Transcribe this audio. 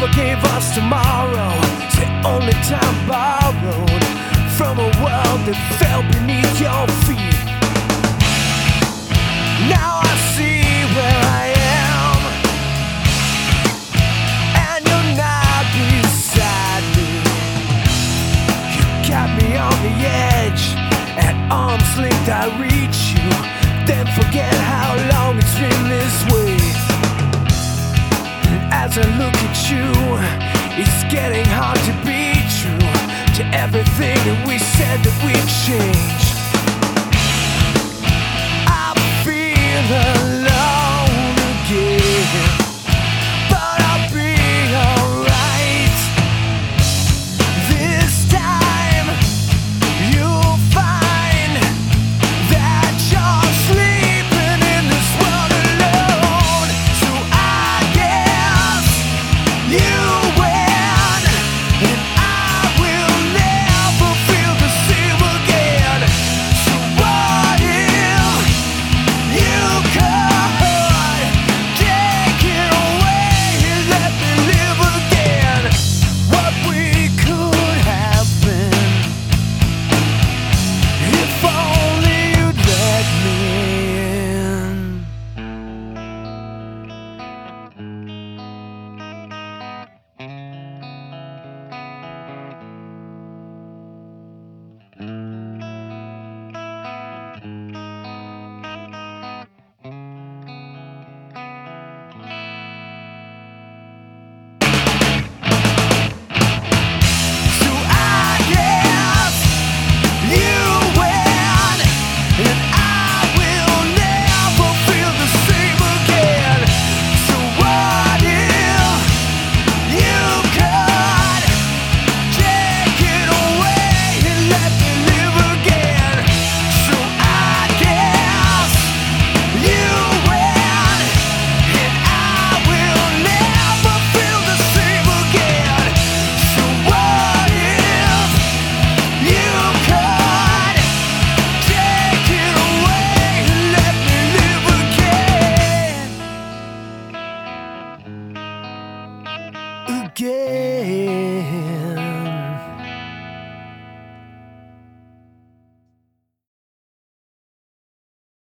forgave us tomorrow. It's the only time borrowed from a world that fell beneath your feet. Now I see where I am, and you're not beside me. You got me on the edge, at arm's length I reach you, then forget how long it's been this way. And as I look at you, it's getting hard to be true to everything that we said that we'd change. I feel alone again, but I'll be alright. This time you'll find that you're sleeping in this world alone. So I guess you win, and I will never feel the same again. So what if you could take it away and let me live again? What we could have been, if only you'd let me in. So I guess you win, and I will never feel the same again. So what if you could take it away and let me live again? So I guess you win, and I will never feel the same again. So what if you could take it away and let me live again?